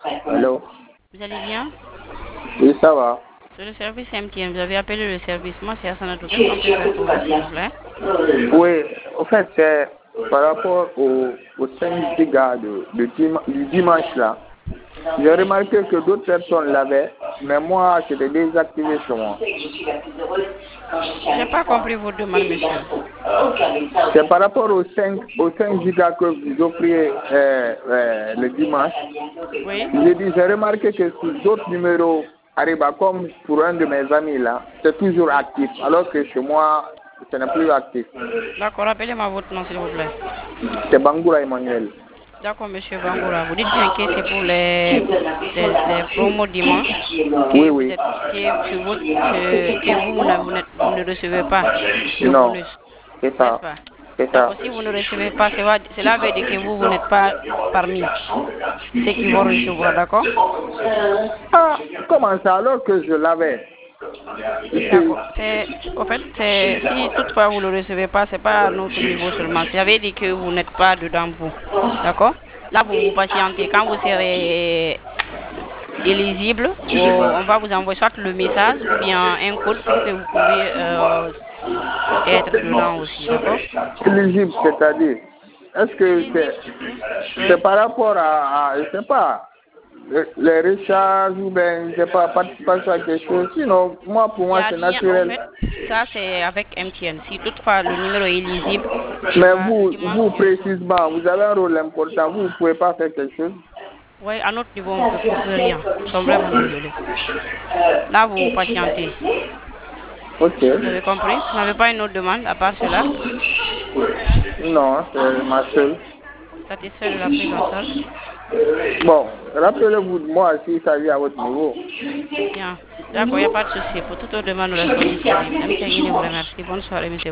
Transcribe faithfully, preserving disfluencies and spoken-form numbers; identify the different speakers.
Speaker 1: Allô?
Speaker 2: Vous allez bien?
Speaker 1: Oui, ça va.
Speaker 2: C'est le service M T N. Vous avez appelé le service. Moi, c'est Assanatou. Qu'est-ce qu'on peut faire pour vous, s'il vous plaît?
Speaker 1: Oui, en fait, c'est par rapport au, au cinq gigas de, de dim- du dimanche là. J'ai remarqué que d'autres personnes l'avaient, mais moi, c'était désactivé sur moi.
Speaker 2: J'ai pas compris votre demande, monsieur.
Speaker 1: C'est par rapport aux cinq, aux cinq gigas que vous offriez euh, euh, le dimanche.
Speaker 2: Oui?
Speaker 1: J'ai dit, j'ai remarqué que sur d'autres numéros, Arriba, comme pour un de mes amis là, c'est toujours actif, alors que chez moi, ce n'est plus actif.
Speaker 2: D'accord, rappelez-moi votre nom, s'il vous plaît.
Speaker 1: C'est Bangoura Emmanuel.
Speaker 2: D'accord, monsieur Bangoura. Vous dites bien que c'est pour les, les, les promos dimanche que
Speaker 1: Oui,
Speaker 2: vous,
Speaker 1: oui.
Speaker 2: êtes, que, sur votre, que, que vous, vous, ne- vous n'êtes- vous ne recevez pas le
Speaker 1: Non,
Speaker 2: bonus,
Speaker 1: c'est
Speaker 2: n'est-ce
Speaker 1: ça.
Speaker 2: pas?
Speaker 1: C'est ça.
Speaker 2: D'accord, si vous ne recevez pas, cela cela veut dire que vous, vous n'êtes pas parmi ceux qui vont recevoir, d'accord?
Speaker 1: Ah, comment ça alors que je l'avais?
Speaker 2: D'accord. C'est, au fait, c'est, si toutefois vous ne le recevez pas, c'est pas à notre niveau seulement. Ça veut dire que vous n'êtes pas dedans, vous. D'accord? Là, vous vous patientez. Quand vous serez éligible, on va vous envoyer soit le message ou bien un code pour que vous pouvez euh, être dedans aussi. D'accord?
Speaker 1: Éligible, c'est-à-dire, est-ce que c'est
Speaker 2: Oui.
Speaker 1: c'est par rapport à, à, je sais pas, les les recharges ou bien, je sais pas, participation à quelque chose. Sinon, moi, pour
Speaker 2: Il y
Speaker 1: moi,
Speaker 2: a
Speaker 1: c'est
Speaker 2: rien, en
Speaker 1: naturel.
Speaker 2: fait, ça c'est avec M T N. Si toutefois le numéro est lisible,
Speaker 1: Mais
Speaker 2: là,
Speaker 1: vous,
Speaker 2: dimanche,
Speaker 1: vous
Speaker 2: je sors.
Speaker 1: précisément, vous avez un rôle important. Vous ne pouvez pas faire quelque chose.
Speaker 2: Oui, à notre niveau, on peut, on peut rien. Nous sommes vraiment désolés. Là, vous patientez.
Speaker 1: Ok.
Speaker 2: Vous avez compris? Vous n'avez pas une autre demande à part cela?
Speaker 1: Non, c'est ma seule.
Speaker 2: Satisfait de la prise en charge?
Speaker 1: Bon, rappelez-vous de moi s'il s'agit à votre niveau.
Speaker 2: Bien. D'accord, il n'y a pas de souci. Pour toute autre demande, nous restons disponibles. M T N vous remercie. Bonne soirée, monsieur.